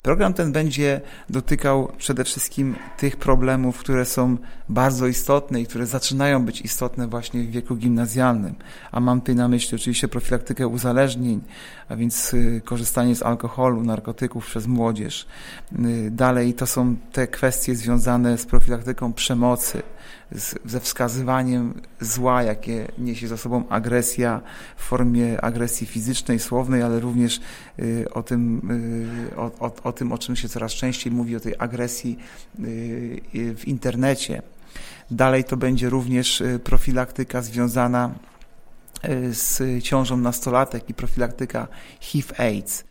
Program ten będzie dotykał przede wszystkim tych problemów, które są bardzo istotne i które zaczynają być istotne właśnie w wieku gimnazjalnym. A mam tutaj na myśli oczywiście profilaktykę uzależnień, a więc korzystanie z alkoholu, narkotyków przez młodzież. Dalej to są te kwestie związane z profilaktyką przemocy, ze wskazywaniem zła, jakie niesie za sobą agresja w formie agresji fizycznej, słownej, ale również o tym, o czym się coraz częściej mówi, o tej agresji w internecie. Dalej to będzie również profilaktyka związana z ciążą nastolatek i profilaktyka HIV-AIDS.